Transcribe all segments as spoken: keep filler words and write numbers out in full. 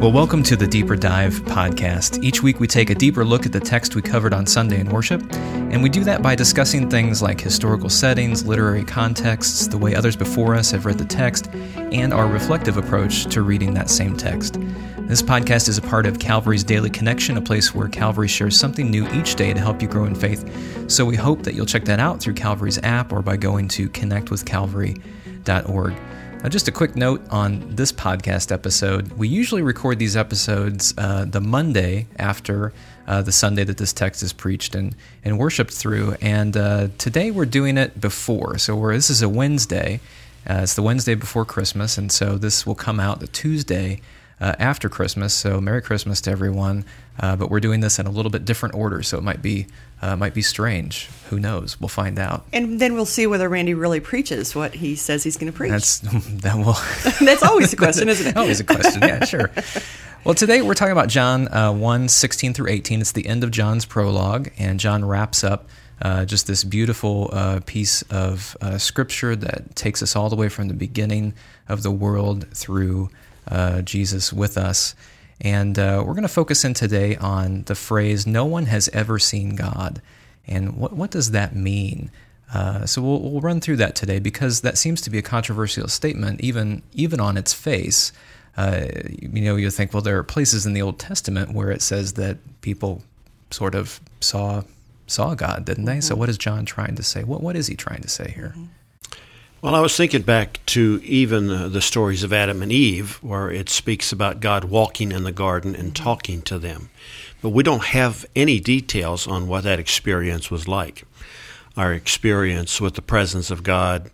Well, welcome to the Deeper Dive podcast. Each week we take a deeper look at the text we covered on Sunday in worship, and we do that by discussing things like historical settings, literary contexts, the way others before us have read the text, and our reflective approach to reading that same text. This podcast is a part of Calvary's Daily Connection, a place where Calvary shares something new each day to help you grow in faith. So we hope that you'll check that out through Calvary's app or by going to connect with calvary dot org. Now, just a quick note on this podcast episode. We usually record these episodes uh, the Monday after uh, the Sunday that this text is preached and, and worshiped through, and uh, today we're doing it before. So we're, this is a Wednesday. Uh, it's the Wednesday before Christmas, and so this will come out the Tuesday uh, after Christmas. So Merry Christmas to everyone. Uh, but we're doing this in a little bit different order, so it might be uh, might be strange. Who knows? We'll find out. And then we'll see whether Randy really preaches what he says he's going to preach. That's that will. That's always a question, isn't it? Always a question. Yeah, sure. Well, today we're talking about John uh, one, sixteen through eighteen. It's the end of John's prologue, and John wraps up uh, just this beautiful uh, piece of uh, scripture that takes us all the way from the beginning of the world through uh, Jesus with us. And uh, we're going to focus in today on the phrase, no one has ever seen God. And what what does that mean? Uh, so we'll, we'll run through that today because that seems to be a controversial statement, even even on its face. Uh, you know, you think, well, there are places in the Old Testament where it says that people sort of saw saw God, didn't they? Mm-hmm. So what is John trying to say? What What is he trying to say here? Mm-hmm. Well, I was thinking back to even uh, the stories of Adam and Eve, where it speaks about God walking in the garden and talking to them. But we don't have any details on what that experience was like. Our experience with the presence of God,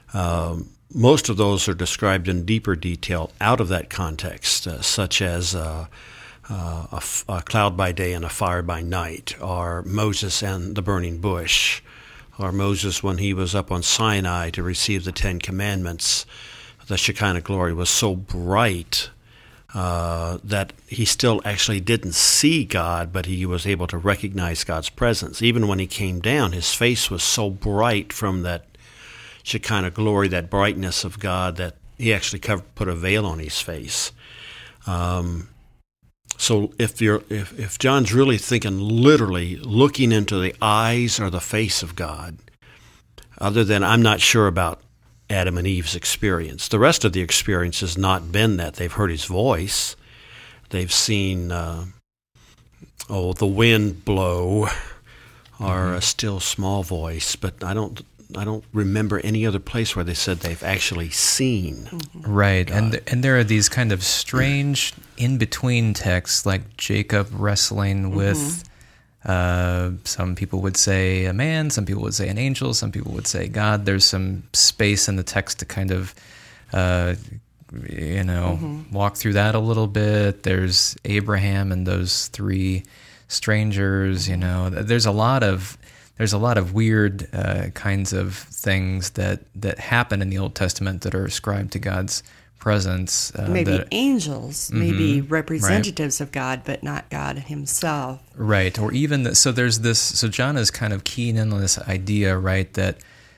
um, most of those are described in deeper detail out of that context, uh, such as uh, uh, a, f- a cloud by day and a fire by night, or Moses and the burning bush, or Moses when he was up on Sinai to receive the Ten Commandments. The Shekinah glory was so bright uh, that he still actually didn't see God, but he was able to recognize God's presence. Even when he came down, his face was so bright from that Shekinah glory, that brightness of God, that he actually covered, put a veil on his face. Um, So if you're if, if John's really thinking literally looking into the eyes or the face of God, other than I'm not sure about Adam and Eve's experience. The rest of the experience has not been that. They've heard his voice. They've seen, uh, oh, the wind blow or mm-hmm. a still small voice, but I don't I don't remember any other place where they said they've actually seen. Mm-hmm. Right, God. and and there are these kind of strange in-between texts, like Jacob wrestling mm-hmm. with, uh, some people would say a man, some people would say an angel, some people would say God. There's some space in the text to kind of, uh, you know, mm-hmm. walk through that a little bit. There's Abraham and those three strangers, you know. There's a lot of... There's a lot of weird uh, kinds of things that, that happen in the Old Testament that are ascribed to God's presence. Uh, maybe that, angels, mm-hmm, maybe representatives right. of God, but not God himself. Right, or even, the, so there's this, so John is kind of keying in on this idea, right, that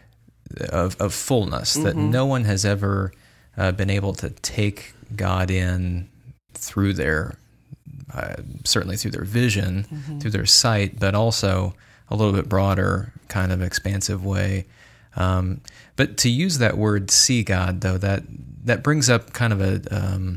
of, of fullness, mm-hmm. that no one has ever uh, been able to take God in through their, uh, certainly through their vision, mm-hmm. through their sight, but also a little bit broader, kind of expansive way. Um, but to use that word "see God," though, that that brings up kind of a, um,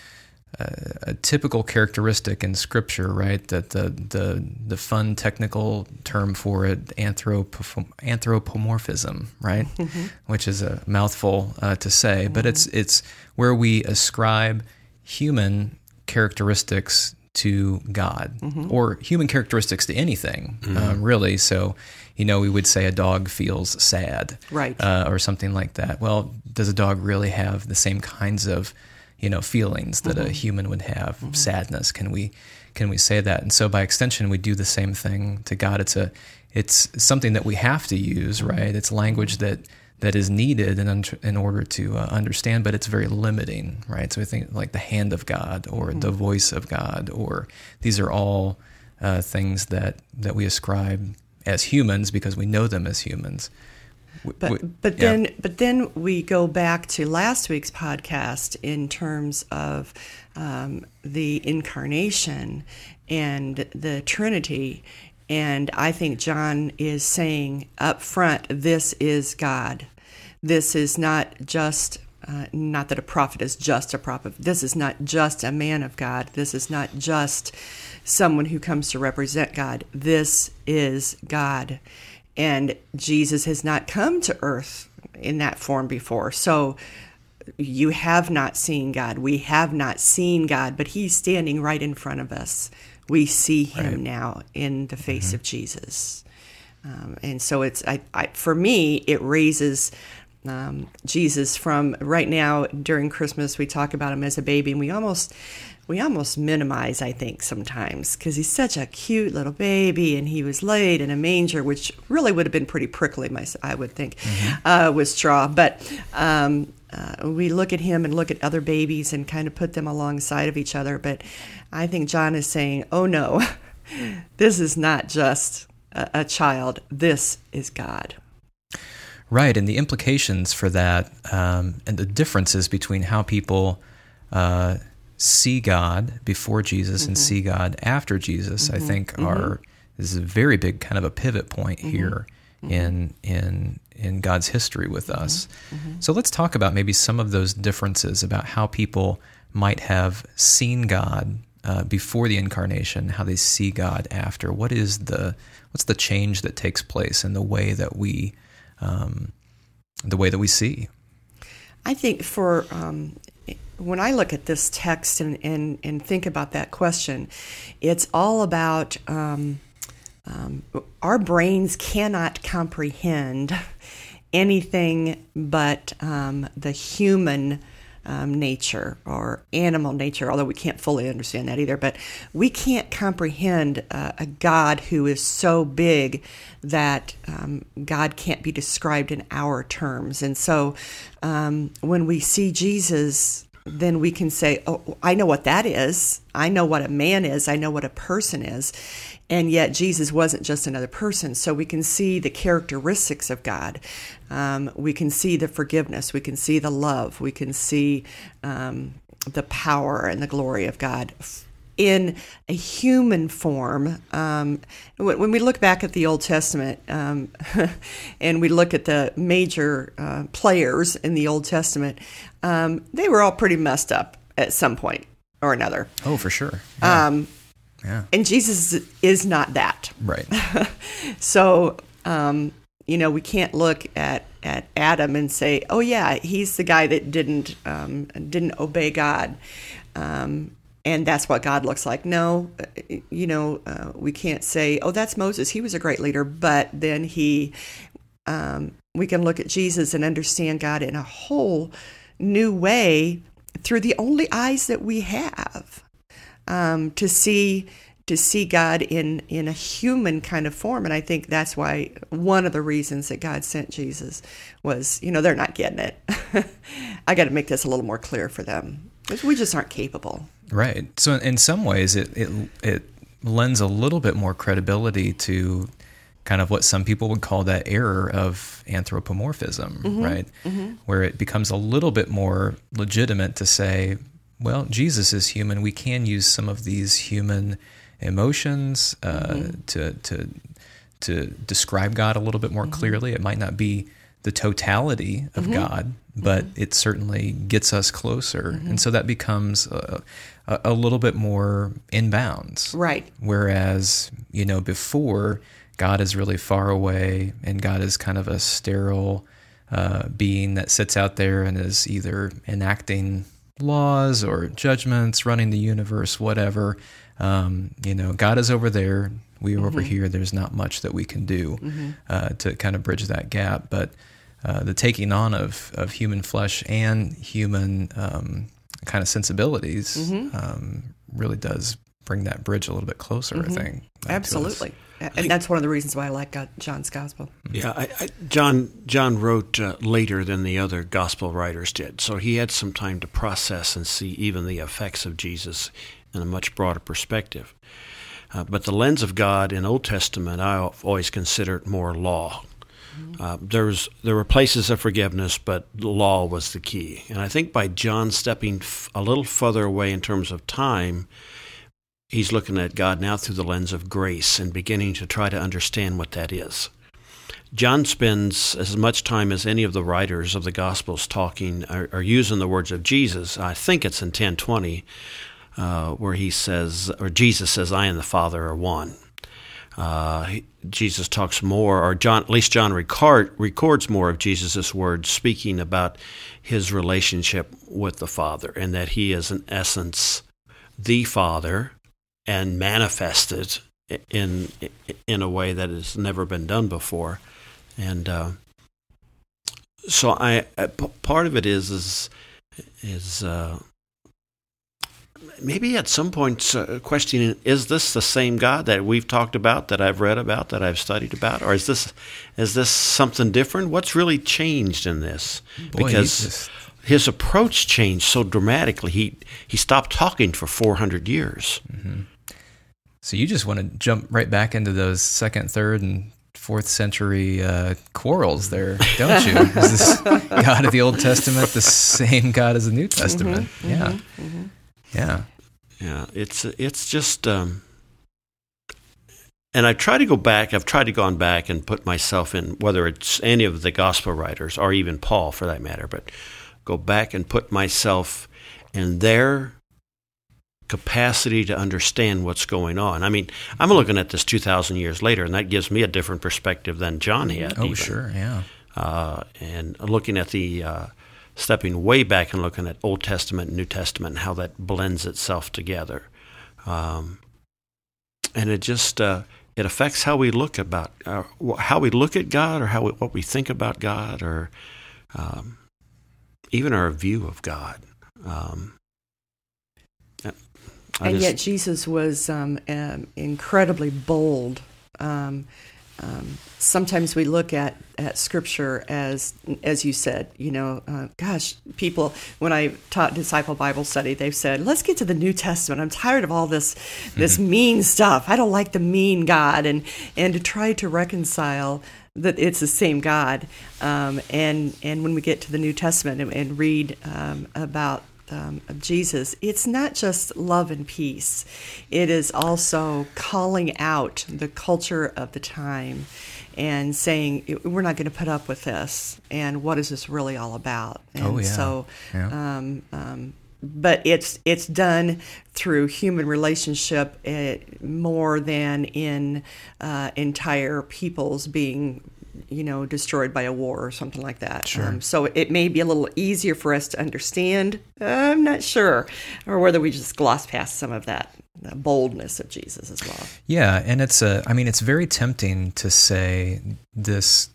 a a typical characteristic in Scripture, right? That the the the fun technical term for it, anthrop- anthropomorphism, right? Mm-hmm. Which is a mouthful uh, to say, mm-hmm. but it's it's where we ascribe human characteristics to God, mm-hmm. or human characteristics to anything, mm-hmm. um, really. So, you know, we would say a dog feels sad, right, uh, or something like that. Well, does a dog really have the same kinds of, you know, feelings that mm-hmm. a human would have? Mm-hmm. Sadness? Can we can we say that? And so, by extension, we do the same thing to God. It's a it's something that we have to use, right? It's language that. that is needed in in order to uh, understand, but it's very limiting, right? So we think like the hand of God or mm-hmm. the voice of God, or these are all uh, things that, that we ascribe as humans because we know them as humans. But but then yeah. but then we go back to last week's podcast in terms of um, the incarnation and the Trinity, and I think John is saying up front, this is God. This is not just uh, not that a prophet is just a prophet. This is not just a man of God. This is not just someone who comes to represent God. This is God. And Jesus has not come to earth in that form before. So you have not seen God. We have not seen God, but he's standing right in front of us. We see him right now in the face mm-hmm. of Jesus. Um, and so it's, I, I, for me, it raises um, Jesus from right now during Christmas. We talk about him as a baby, and we almost... We almost minimize, I think, sometimes, because he's such a cute little baby, and he was laid in a manger, which really would have been pretty prickly, I would think, mm-hmm. uh, with straw. But um, uh, we look at him and look at other babies and kind of put them alongside of each other. But I think John is saying, oh, no, this is not just a, a child. This is God. Right, and the implications for that um, and the differences between how people uh, see God before Jesus mm-hmm. and see God after Jesus, mm-hmm. I think mm-hmm. are is a very big kind of a pivot point mm-hmm. here mm-hmm. in in in God's history with mm-hmm. us. Mm-hmm. So let's talk about maybe some of those differences about how people might have seen God uh, before the incarnation, how they see God after. What is the what's the change that takes place in the way that we um, the way that we see? I think for um, when I look at this text and, and, and think about that question, it's all about um, um, our brains cannot comprehend anything but um, the human um, nature or animal nature, although we can't fully understand that either. But we can't comprehend uh, a God who is so big that um, God can't be described in our terms. And so um, when we see Jesus, then we can say, oh, I know what that is. I know what a man is. I know what a person is. And yet Jesus wasn't just another person. So we can see the characteristics of God. Um, we can see the forgiveness. We can see the love. We can see um, the power and the glory of God in a human form. Um, when we look back at the Old Testament um, and we look at the major uh, players in the Old Testament, um, they were all pretty messed up at some point or another. Oh, for sure. Yeah. Um, yeah. And Jesus is not that. Right. So, um, you know, we can't look at, at Adam and say, oh, yeah, he's the guy that didn't um, didn't obey God. Um And that's what God looks like. No, you know, uh, we can't say, oh, that's Moses. He was a great leader. But then he, um, we can look at Jesus and understand God in a whole new way through the only eyes that we have um, to see to see God in, in a human kind of form. And I think that's why one of the reasons that God sent Jesus was, you know, they're not getting it. I got to make this a little more clear for them. We just aren't capable. Right. So in some ways, it, it it lends a little bit more credibility to kind of what some people would call that error of anthropomorphism, mm-hmm. right? Mm-hmm. Where it becomes a little bit more legitimate to say, well, Jesus is human. We can use some of these human emotions uh, mm-hmm. to to to describe God a little bit more mm-hmm. clearly. It might not be the totality of mm-hmm. God, but mm-hmm. it certainly gets us closer. Mm-hmm. And so that becomes a, a, a little bit more in bounds. Right. Whereas, you know, before, God is really far away and God is kind of a sterile uh, being that sits out there and is either enacting laws or judgments, running the universe, whatever. Um, you know, God is over there. We are mm-hmm. over here. There's not much that we can do mm-hmm. uh, to kind of bridge that gap. But uh, the taking on of, of human flesh and human um, kind of sensibilities mm-hmm. um, really does bring that bridge a little bit closer, mm-hmm. I think. Absolutely. And that's one of the reasons why I like God, John's gospel. Yeah, I, I, John John wrote uh, later than the other gospel writers did, so he had some time to process and see even the effects of Jesus in a much broader perspective. Uh, but the lens of God in Old Testament, I've always considered more law. Mm-hmm. Uh, there's there were places of forgiveness, but the law was the key. And I think by John stepping f- a little further away in terms of time, he's looking at God now through the lens of grace and beginning to try to understand what that is. John spends as much time as any of the writers of the Gospels talking or, or using the words of Jesus. I think it's in ten twenty uh, where he says, or Jesus says, I and the Father are one. Uh, he, Jesus talks more, or John, at least John record, records more of Jesus' words, speaking about his relationship with the Father, and that he is in essence the Father and manifested in in a way that has never been done before. And uh, so I, I p- part of it is is is uh, maybe at some point uh, questioning, is this the same God that we've talked about, that I've read about, that I've studied about, or is this is this something different? What's really changed in this? Boy, because just... his approach changed so dramatically. He he stopped talking for four hundred years. Mm-hmm. So you just want to jump right back into those second, third, and fourth century uh, quarrels there, don't you? Is this God of the Old Testament the same God as the New Testament? Mm-hmm, yeah. Mm-hmm, mm-hmm. Yeah. Yeah, it's it's just, um, and I try to go back, I've tried to go on back and put myself in, whether it's any of the gospel writers, or even Paul for that matter, but go back and put myself in their capacity to understand what's going on. I mean, I'm looking at this two thousand years later, and that gives me a different perspective than John had. Oh, even. sure, yeah. Uh, and looking at the, uh, stepping way back and looking at Old Testament and New Testament and how that blends itself together. Um, and it just, uh, it affects how we look about, uh, how we look at God, or how we, what we think about God, or um, even our view of God. Um, I and just, yet Jesus was um, um, incredibly bold. Um, um, sometimes we look at, at Scripture as, as you said, you know, uh, gosh, people, when I taught Disciple Bible Study, they've said, let's get to the New Testament. I'm tired of all this this mm-hmm. mean stuff. I don't like the mean God. And, and to try to reconcile that it's the same God. Um, and, and when we get to the New Testament and, and read um, about Um, of Jesus, it's not just love and peace. It is also calling out the culture of the time and saying, we're not going to put up with this, and what is this really all about? And oh, yeah. so, yeah. Um, um, but it's it's done through human relationship uh, more than in uh, entire peoples being, you know, destroyed by a war or something like that. Sure. Um, so it may be a little easier for us to understand. I'm not sure, or whether we just gloss past some of that the boldness of Jesus as well. Yeah, and it's a. I mean, it's very tempting to say this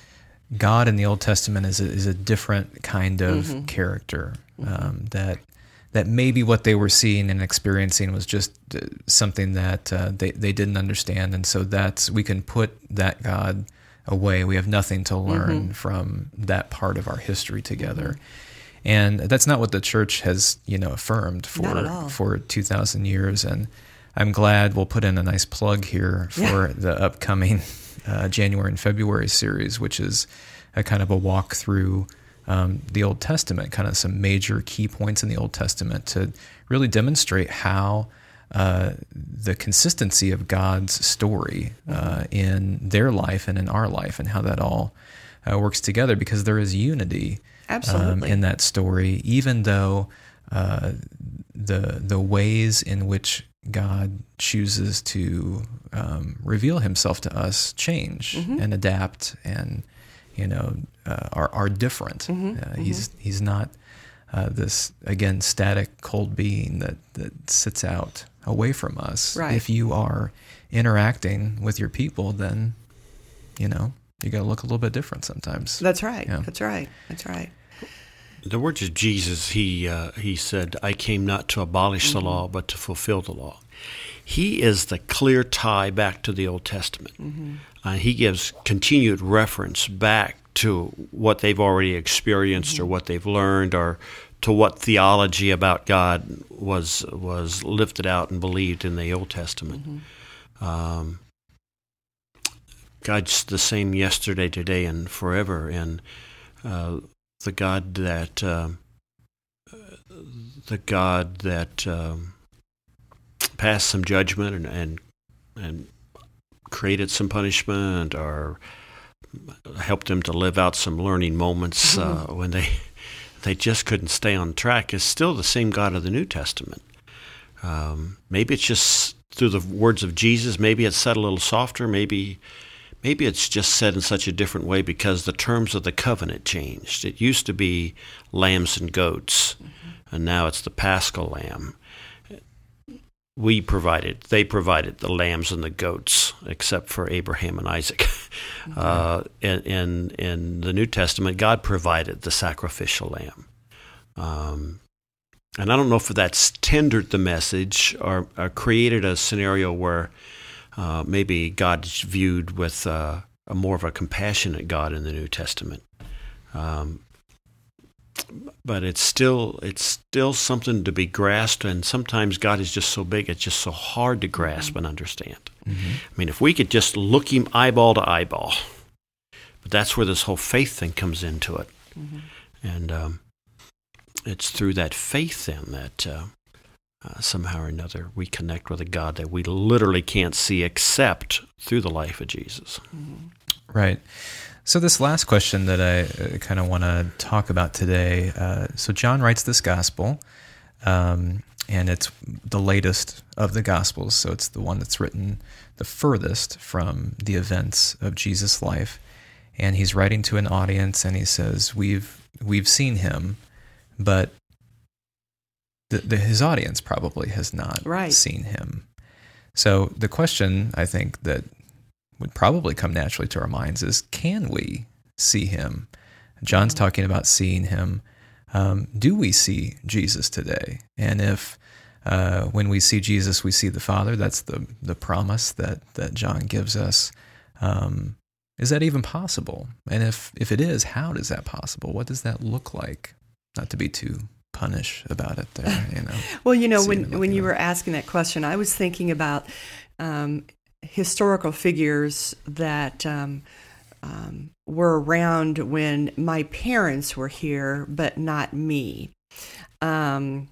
God in the Old Testament is a, is a different kind of mm-hmm. character. Mm-hmm. Um, that that maybe what they were seeing and experiencing was just something that uh, they they didn't understand, and so that's we can put that God away. We have nothing to learn mm-hmm. from that part of our history together. Mm-hmm. And that's not what the church has, you know, affirmed for for two thousand years. And I'm glad we'll put in a nice plug here for yeah. the upcoming uh, January and February series, which is a kind of a walk through um, the Old Testament, kind of some major key points in the Old Testament to really demonstrate how Uh, the consistency of God's story uh, in their life and in our life, and how that all uh, works together, because there is unity um, in that story, even though uh, the the ways in which God chooses to um, reveal Himself to us change mm-hmm. and adapt, and you know uh, are are different. Mm-hmm. Uh, mm-hmm. He's he's not uh, this again static, cold being that that sits out away from us. Right. If you are interacting with your people, then, you know, you got to look a little bit different sometimes. That's right. Yeah. That's right. That's right. The words of Jesus, he uh, he said, I came not to abolish mm-hmm. the law, but to fulfill the law. He is the clear tie back to the Old Testament. Mm-hmm. Uh, he gives continued reference back to what they've already experienced mm-hmm. or what they've learned, or to what theology about God was was lifted out and believed in the Old Testament. Mm-hmm. Um, God's the same yesterday, today, and forever, and uh, the God that uh, the God that um, passed some judgment and, and and created some punishment, or helped them to live out some learning moments uh, when they they just couldn't stay on track, is still the same God of the New Testament. Um, maybe it's just through the words of Jesus. Maybe it's said a little softer. Maybe maybe it's just said in such a different way because the terms of the covenant changed. It used to be lambs and goats, mm-hmm. and now it's the Paschal lamb. We provided, they provided the lambs and the goats, except for Abraham and Isaac. Mm-hmm. Uh, in, in in the New Testament, God provided the sacrificial lamb. Um, and I don't know if that's tendered the message or, or created a scenario where uh, maybe God's viewed with uh, a more of a compassionate God in the New Testament. Um, But it's still it's still something to be grasped, and sometimes God is just so big, it's just so hard to grasp mm-hmm. and understand. Mm-hmm. I mean, if we could just look him eyeball to eyeball, but that's where this whole faith thing comes into it. Mm-hmm. And um, it's through that faith then that uh, uh, somehow or another we connect with a God that we literally can't see except through the life of Jesus. Mm-hmm. Right. So this last question that I uh, kind of want to talk about today, uh, so John writes this gospel, um, and it's the latest of the gospels, so it's the one that's written the furthest from the events of Jesus' life, and he's writing to an audience, and he says, we've we've seen him, but the, the, his audience probably has not right. seen him. So the question, I think, that would probably come naturally to our minds is, can we see him? John's talking about seeing him. Um, do we see Jesus today? And if uh, when we see Jesus, we see the Father, that's the the promise that, that John gives us. Um, is that even possible? And if, if it is, how is that possible? What does that look like? Not to be too punish about it there, you know. Well, you know, when, when you were asking that question, I was thinking about um, historical figures that um, um, were around when my parents were here, but not me. Um,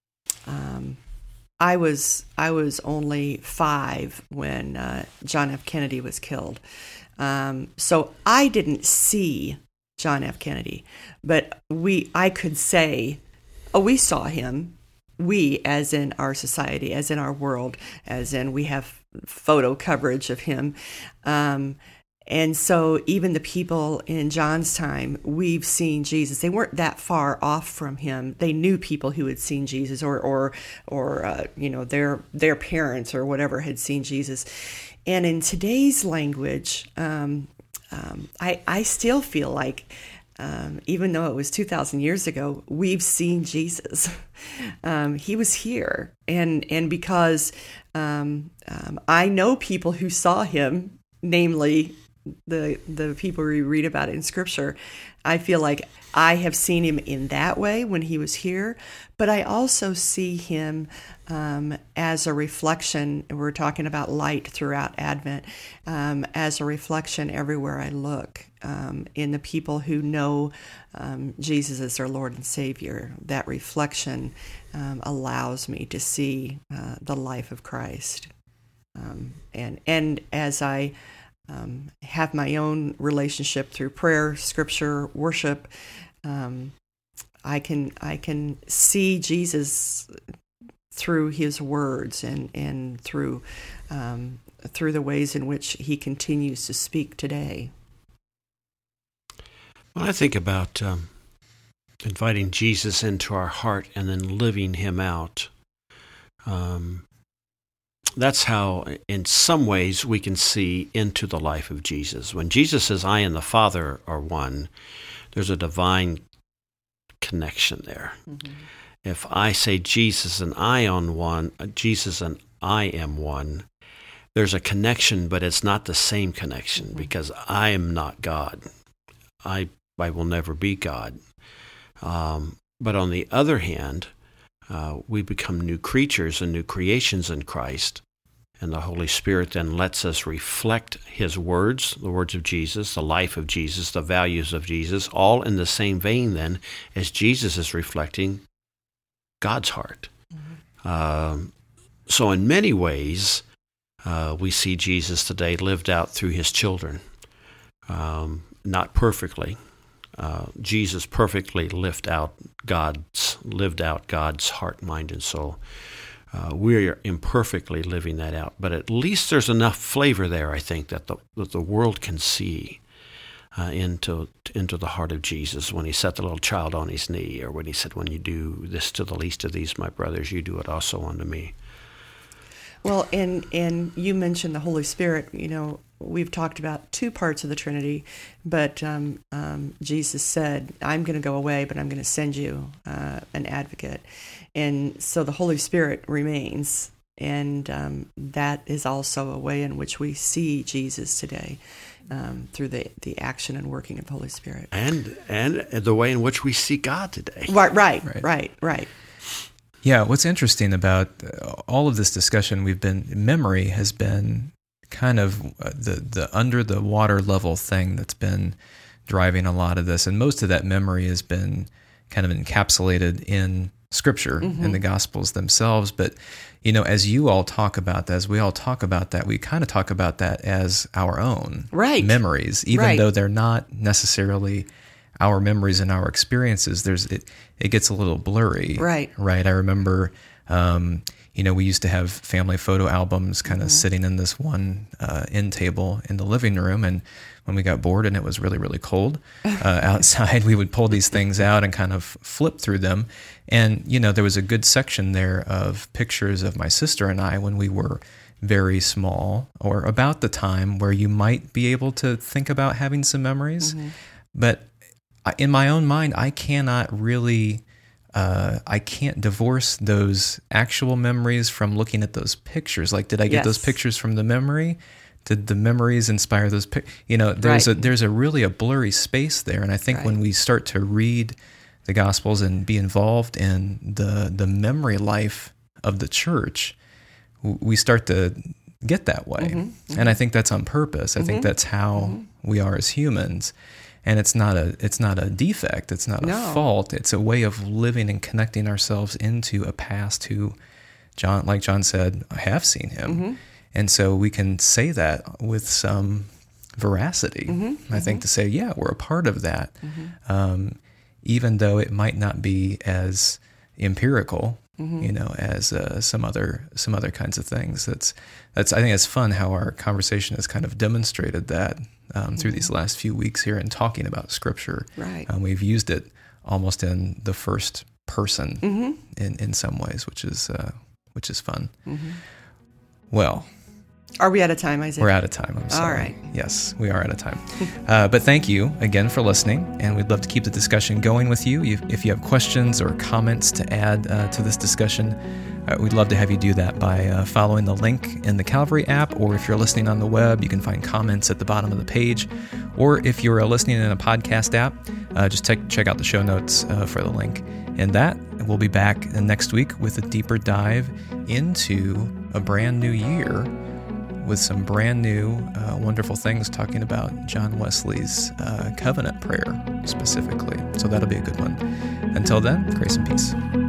um, I was I was only five when uh, John F. Kennedy was killed, um, so I didn't see John F. Kennedy, but we I could say, oh, we saw him. We, as in our society, as in our world, as in we have photo coverage of him. Um, and so even the people in John's time, we've seen Jesus. They weren't that far off from him. They knew people who had seen Jesus, or, or, or uh, you know, their their parents or whatever had seen Jesus. And in today's language, um, um, I I still feel like, Um, even though it was two thousand years ago, we've seen Jesus. Um, he was here. And and because um, um, I know people who saw him, namely the the people we read about in Scripture, I feel like I have seen him in that way when he was here, but I also see him um, as a reflection. We're talking about light throughout Advent, um, as a reflection everywhere I look, um, in the people who know um, Jesus as their Lord and Savior. That reflection um, allows me to see uh, the life of Christ. Um, and and as I um, have my own relationship through prayer, Scripture, worship, um, I can I can see Jesus through His words and and through um, through the ways in which He continues to speak today. When I think about um, inviting Jesus into our heart and then living Him out, um, that's how, in some ways, we can see into the life of Jesus. When Jesus says, "I and the Father are one," there's a divine connection there. Mm-hmm. If I say Jesus and I on one, Jesus and I am one, there's a connection, but it's not the same connection, mm-hmm. because I am not God. I I will never be God. Um, but on the other hand, uh, we become new creatures and new creations in Christ. And the Holy Spirit then lets us reflect His words, the words of Jesus, the life of Jesus, the values of Jesus, all in the same vein then as Jesus is reflecting God's heart. Mm-hmm. Um, so in many ways, uh, we see Jesus today lived out through His children. Um, not perfectly. Uh, Jesus perfectly lived out God's lived out God's heart, mind, and soul. Uh, we're imperfectly living that out, but at least there's enough flavor there, I think, that the that the world can see uh, into into the heart of Jesus when He set the little child on His knee, or when He said, "When you do this to the least of these, my brothers, you do it also unto me." Well, and and you mentioned the Holy Spirit. You know, we've talked about two parts of the Trinity, but um, um, Jesus said, "I'm going to go away, but I'm going to send you uh, an advocate." And so the Holy Spirit remains, and um, that is also a way in which we see Jesus today, um, through the, the action and working of the Holy Spirit. And and the way in which we see God today. Right, right, Right. right, right. Yeah, what's interesting about all of this discussion, we've been, memory has been kind of the, the under the water level thing that's been driving a lot of this. And most of that memory has been kind of encapsulated in Scripture, mm-hmm. in the Gospels themselves. But, you know, as you all talk about that, as we all talk about that, we kind of talk about that as our own right. memories, even right. though they're not necessarily our memories and our experiences. There's it, it gets a little blurry. Right. Right. I remember, um, you know, we used to have family photo albums kind of mm-hmm. sitting in this one uh, end table in the living room. And when we got bored and it was really, really cold uh, outside, we would pull these things out and kind of flip through them. And, you know, there was a good section there of pictures of my sister and I when we were very small, or about the time where you might be able to think about having some memories. Mm-hmm. But in my own mind, I cannot really, uh, I can't divorce those actual memories from looking at those pictures. Like, did I get yes. those pictures from the memory? Did the memories inspire those pictures? You know, there's right. a there's a really a blurry space there. And I think right. when we start to read the Gospels and be involved in the the memory life of the church, we start to get that way. Mm-hmm, mm-hmm. And I think that's on purpose. I mm-hmm. think that's how mm-hmm. we are as humans. And it's not a it's not a defect. It's not no. a fault. It's a way of living and connecting ourselves into a past who, John, like John said, I have seen him. Mm-hmm. And so we can say that with some veracity. Mm-hmm. I think mm-hmm. to say, yeah, we're a part of that. Mm-hmm. Um, even though it might not be as empirical, mm-hmm. you know, as uh, some other some other kinds of things. That's that's I think it's fun how our conversation has kind of demonstrated that um, mm-hmm. through these last few weeks here in talking about Scripture. Right, um, we've used it almost in the first person mm-hmm. in in some ways, which is uh, which is fun. Mm-hmm. Well. Are we out of time, Isaac? We're out of time. I'm sorry. All right. Yes, we are out of time. uh, but thank you again for listening, and we'd love to keep the discussion going with you. If you have questions or comments to add uh, to this discussion, uh, we'd love to have you do that by uh, following the link in the Calvary app, or if you're listening on the web, you can find comments at the bottom of the page. Or if you're uh, listening in a podcast app, uh, just take, check out the show notes uh, for the link. And that, we'll be back next week with a deeper dive into a brand new year, with some brand new, uh, wonderful things talking about John Wesley's uh, covenant prayer specifically. So that'll be a good one. Until then, grace and peace.